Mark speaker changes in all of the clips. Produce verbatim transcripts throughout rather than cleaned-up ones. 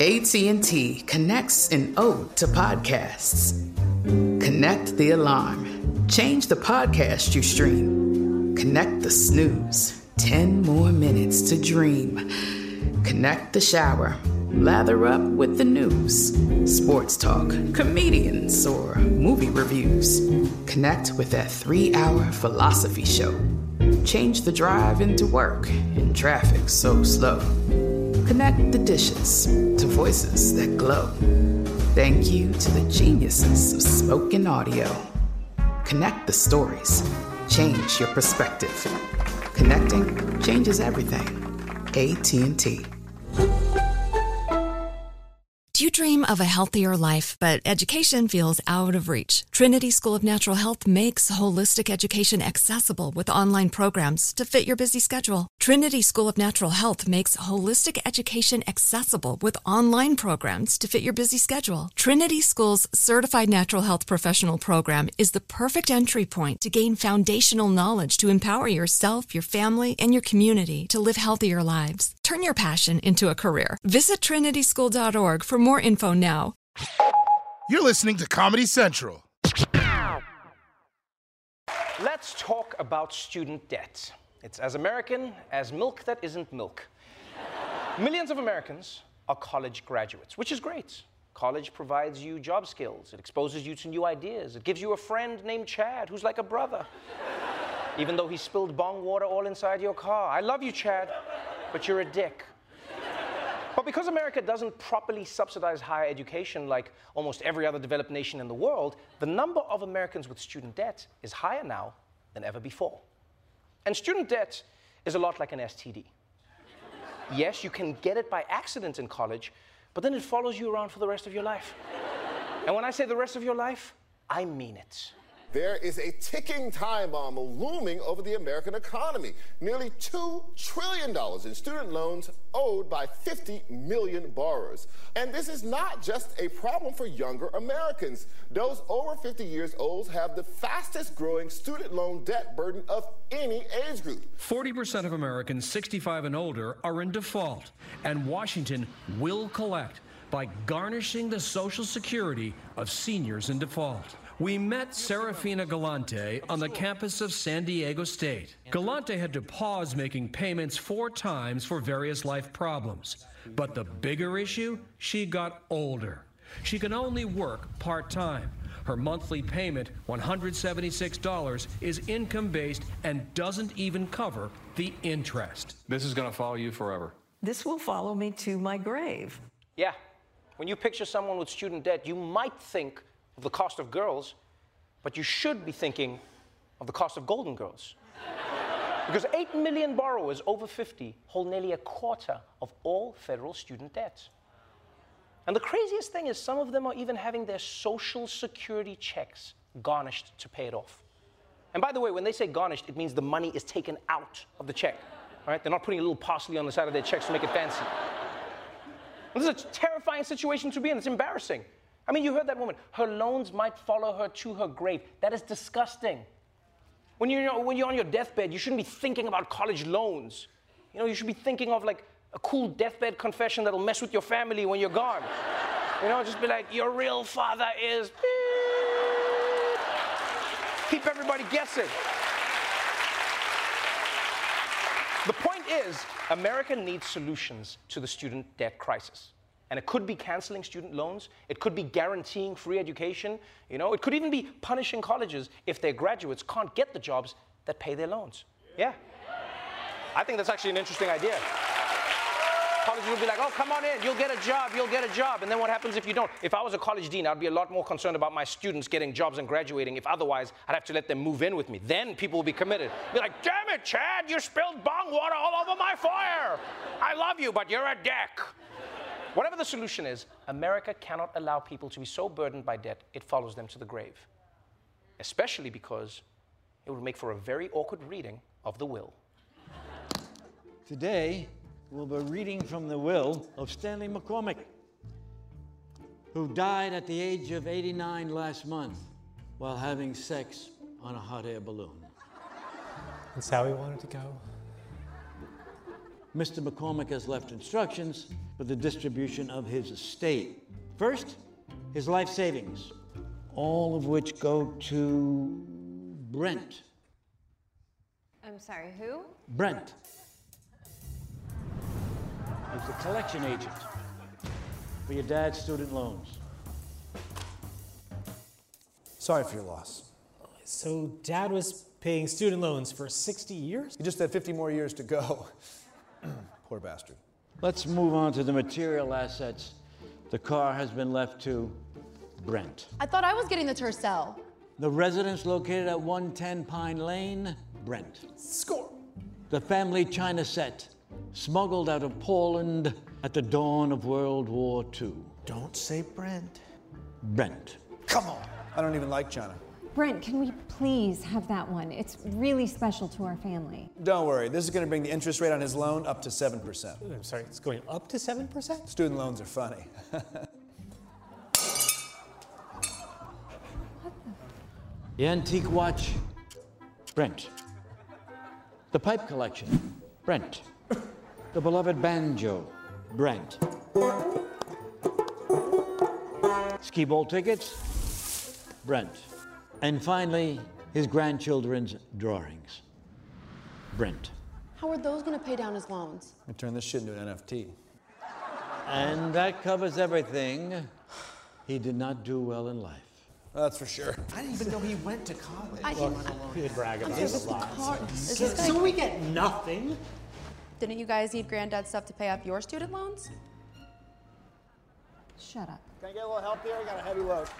Speaker 1: A T and T connects an ode to podcasts. Connect the alarm. Change the podcast you stream. Connect the snooze. Ten more minutes to dream. Connect the shower. Lather up with the news. Sports talk, comedians, or movie reviews. Connect with that three-hour philosophy show. Change the drive into work in traffic so slow. Connect the dishes to voices that glow. Thank you to the geniuses of spoken audio. Connect the stories. Change your perspective. Connecting changes everything. A T and T.
Speaker 2: Do you dream of a healthier life, but education feels out of reach? Trinity School of Natural Health makes holistic education accessible with online programs to fit your busy schedule. Trinity School of Natural Health makes holistic education accessible with online programs to fit your busy schedule. Trinity School's Certified Natural Health Professional Program is the perfect entry point to gain foundational knowledge to empower yourself, your family, and your community to live healthier lives. Turn your passion into a career. Visit trinity school dot org for more info now.
Speaker 3: You're listening to Comedy Central.
Speaker 4: Let's talk about student debt. It's as American as milk that isn't milk. Millions of Americans are college graduates, which is great. College provides you job skills. It exposes you to new ideas. It gives you a friend named Chad who's like a brother. Even though he spilled bong water all inside your car. I love you, Chad, but you're a dick. But because America doesn't properly subsidize higher education like almost every other developed nation in the world, the number of Americans with student debt is higher now than ever before. And student debt is a lot like an S T D. Yes, you can get it by accident in college, but then it follows you around for the rest of your life. And when I say the rest of your life, I mean it.
Speaker 5: There is a ticking time bomb looming over the American economy. Nearly two trillion dollars in student loans owed by fifty million borrowers. And this is not just a problem for younger Americans. Those over fifty years old have the fastest growing student loan debt burden of any age group.
Speaker 6: forty percent of Americans sixty-five and older are in default, and Washington will collect by garnishing the Social Security of seniors in default. We met Serafina Galante on the campus of San Diego State. Galante had to pause making payments four times for various life problems. But the bigger issue, she got older. She can only work part-time. Her monthly payment, one hundred seventy-six dollars, is income-based and doesn't even cover the interest.
Speaker 7: This is going to follow you forever.
Speaker 8: This will follow me to my grave.
Speaker 4: Yeah. When you picture someone with student debt, you might think of the cost of girls, but you should be thinking of the cost of Golden Girls. Because eight million borrowers over fifty hold nearly a quarter of all federal student debt. And the craziest thing is some of them are even having their Social Security checks garnished to pay it off. And by the way, when they say garnished, it means the money is taken out of the check. All right? They're not putting a little parsley on the side of their checks to make it fancy. And this is a terrifying situation to be in. It's embarrassing. I mean, you heard that woman. Her loans might follow her to her grave. That is disgusting. When you're, when you're on your deathbed, you shouldn't be thinking about college loans. You know, you should be thinking of like a cool deathbed confession that'll mess with your family when you're gone. You know, just be like, your real father is beep. Keep everybody guessing. The point is, America needs solutions to the student debt crisis. And it could be canceling student loans. It could be guaranteeing free education. You know, it could even be punishing colleges if their graduates can't get the jobs that pay their loans. Yeah. I think that's actually an interesting idea. Colleges will be like, oh, come on in, you'll get a job, you'll get a job. And then what happens if you don't? If I was a college dean, I'd be a lot more concerned about my students getting jobs and graduating. If otherwise, I'd have to let them move in with me. Then people will be committed. Be like, damn it, Chad, you spilled bong water all over my fire. I love you, but you're a dick. Whatever the solution is, America cannot allow people to be so burdened by debt it follows them to the grave. Especially because it would make for a very awkward reading of the will.
Speaker 9: Today, we'll be reading from the will of Stanley McCormick, who died at the age of eighty-nine last month while having sex on a hot air balloon.
Speaker 10: That's how he wanted to go.
Speaker 9: Mister McCormick has left instructions for the distribution of his estate. First, his life savings, all of which go to Brent.
Speaker 7: I'm sorry, who?
Speaker 9: Brent. He's the collection agent for your dad's student loans.
Speaker 10: Sorry for your loss.
Speaker 11: So Dad was paying student loans for sixty years?
Speaker 10: He just had fifty more years to go. Poor bastard.
Speaker 9: Let's move on to the material assets. The car has been left to Brent.
Speaker 7: I thought I was getting the Tercel.
Speaker 9: The residence located at one ten Pine Lane, Brent.
Speaker 11: Score.
Speaker 9: The family china set, smuggled out of Poland at the dawn of World War Two.
Speaker 11: Don't say Brent.
Speaker 9: Brent.
Speaker 10: Come on. I don't even like China.
Speaker 12: Brent, can we please have that one? It's really special to our family.
Speaker 10: Don't worry. This is going to bring the interest rate on his loan up to seven percent.
Speaker 11: I'm sorry, it's going up to seven percent?
Speaker 10: Student loans are funny.
Speaker 9: The antique watch, Brent. The pipe collection, Brent. The beloved banjo, Brent. Ski bowl tickets, Brent. And finally, his grandchildren's drawings, Brent.
Speaker 7: How are those going to pay down his loans?
Speaker 10: I turn this shit into an N F T.
Speaker 9: And that covers everything. He did not do well in life.
Speaker 10: That's for sure.
Speaker 11: I didn't even know he went to college.
Speaker 7: I
Speaker 11: Look,
Speaker 7: didn't-
Speaker 11: we could brag about
Speaker 7: Is
Speaker 11: this
Speaker 7: this
Speaker 11: a
Speaker 7: the
Speaker 11: lot.
Speaker 7: car? Is
Speaker 11: So,
Speaker 7: this gonna-
Speaker 11: so we get nothing?
Speaker 7: Didn't you guys need Granddad's stuff to pay off your student loans?
Speaker 12: Shut up.
Speaker 10: Can I get a little help here? I got a heavy load.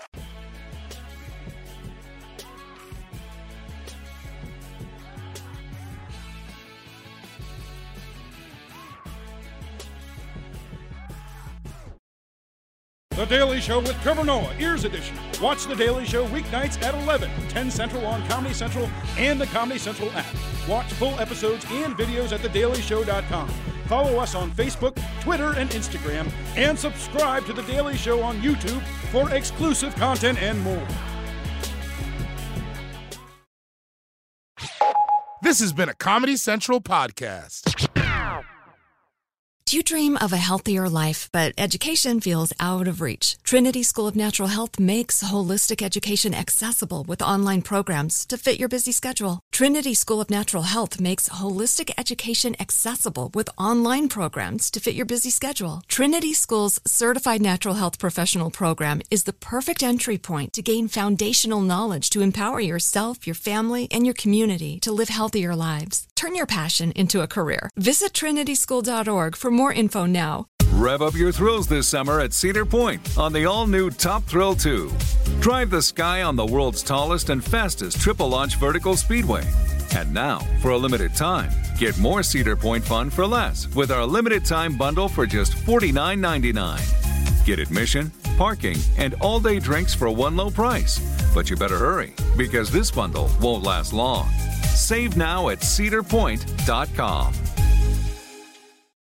Speaker 13: The Daily Show with Trevor Noah, Ears Edition. Watch The Daily Show weeknights at eleven, ten Central on Comedy Central and the Comedy Central app. Watch full episodes and videos at the daily show dot com. Follow us on Facebook, Twitter, and Instagram, and subscribe to The Daily Show on YouTube for exclusive content and more.
Speaker 3: This has been a Comedy Central podcast.
Speaker 2: Do you dream of a healthier life, but education feels out of reach? Trinity School of Natural Health makes holistic education accessible with online programs to fit your busy schedule. Trinity School of Natural Health makes holistic education accessible with online programs to fit your busy schedule. Trinity School's Certified Natural Health Professional Program is the perfect entry point to gain foundational knowledge to empower yourself, your family, and your community to live healthier lives. Turn your passion into a career. Visit trinity school dot org for more info now.
Speaker 14: Rev up your thrills this summer at Cedar Point on the all-new Top Thrill two. Drive the sky on the world's tallest and fastest triple-launch vertical speedway. And now, for a limited time, get more Cedar Point fun for less with our limited-time bundle for just forty-nine ninety-nine. Get admission, parking, and all-day drinks for one low price. But you better hurry, because this bundle won't last long. Save now at cedar point dot com.